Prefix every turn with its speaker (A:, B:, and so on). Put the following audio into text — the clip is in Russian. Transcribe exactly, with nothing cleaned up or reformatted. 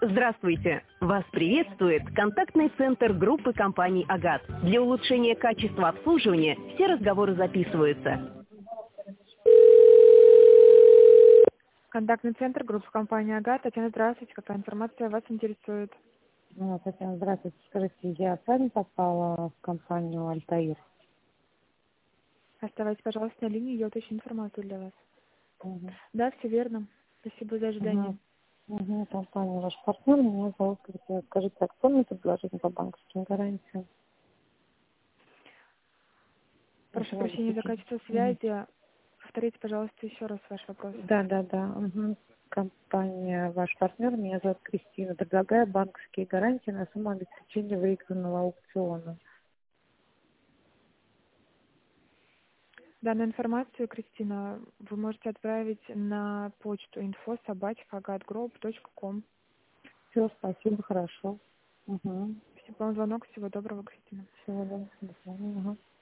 A: Здравствуйте! Вас приветствует контактный центр группы компаний «Агат». Для улучшения качества обслуживания все разговоры записываются.
B: Контактный центр группы компании «Агат». Татьяна, здравствуйте. Какая информация вас интересует?
C: Ну, Татьяна, здравствуйте. Скажите, я правильно попала в компанию «Альтаир»?
B: Оставайтесь, пожалуйста, на линии, я уточню информацию для вас.
C: Угу.
B: Да, все верно. Спасибо за ожидание.
C: Угу. Угу. Компания ваш партнер, меня зовут Кристина. Скажите, актуальное предложение по банковским гарантиям?
B: Прошу
C: Угу.
B: прощения за качество связи. Повторите, пожалуйста, еще раз ваш вопрос.
C: Да, да, да. Угу. Компания ваш партнер, меня зовут Кристина. Предлагаю банковские гарантии на сумму обеспечения выигранного аукциона.
B: Данную информацию, Кристина, вы можете отправить на почту инфо собачка агатгроуп точка ком.
C: Все, спасибо, хорошо. Угу.
B: Спасибо вам за звонок. Всего доброго, Кристина.
C: Всего доброго. До свидания. Угу.